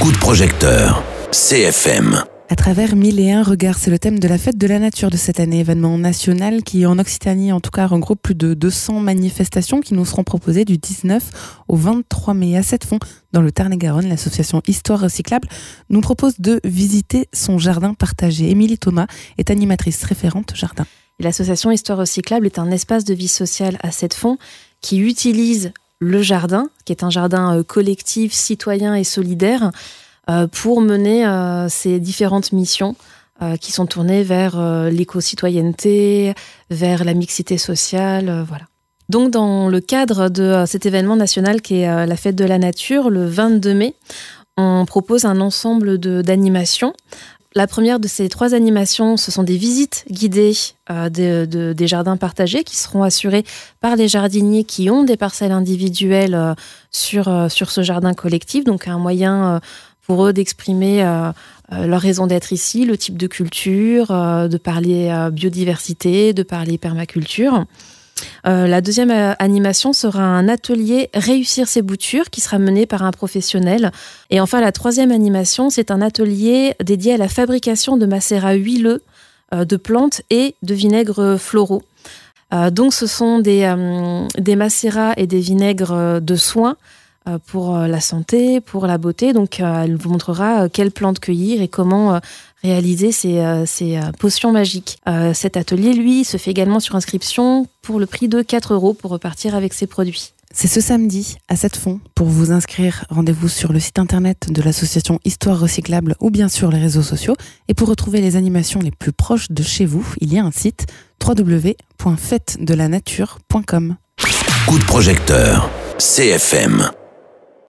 Coup de projecteur, CFM. À travers 1001 regards, c'est le thème de la fête de la nature de cette année, événement national qui en Occitanie en tout cas regroupe plus de 200 manifestations qui nous seront proposées du 19 au 23 mai. À cette fin, dans le Tarn-et-Garonne, l'association Histoire Recyclable nous propose de visiter son jardin partagé. Émilie Thomas est animatrice référente jardin. L'association Histoire Recyclable est un espace de vie sociale à Sept-Fonds qui utilise le jardin, qui est un jardin collectif, citoyen et solidaire, pour mener ces différentes missions qui sont tournées vers l'éco-citoyenneté, vers la mixité sociale, voilà. Donc dans le cadre de cet événement national qui est la fête de la nature, le 22 mai, on propose un ensemble d'animations. La première de ces 3 animations, ce sont des visites guidées des jardins partagés qui seront assurées par les jardiniers qui ont des parcelles individuelles sur ce jardin collectif. Donc un moyen pour eux d'exprimer leur raison d'être ici, le type de culture, de parler biodiversité, de parler permaculture. La deuxième animation sera un atelier Réussir ses boutures qui sera mené par un professionnel. Et enfin, la troisième animation, c'est un atelier dédié à la fabrication de macérats huileux, de plantes et de vinaigres floraux. Donc ce sont des macérats et des vinaigres de soins pour la santé, pour la beauté. Donc elle vous montrera quelles plantes cueillir et comment réaliser ces potions magiques. Cet atelier, lui, se fait également sur inscription pour le prix de 4 € pour repartir avec ses produits. C'est ce samedi à Sept-Fonds. Pour vous inscrire, rendez-vous sur le site internet de l'association Histoire Recyclable ou bien sur les réseaux sociaux. Et pour retrouver les animations les plus proches de chez vous, il y a un site www.fêtesdelanature.com. Coup de projecteur, CFM.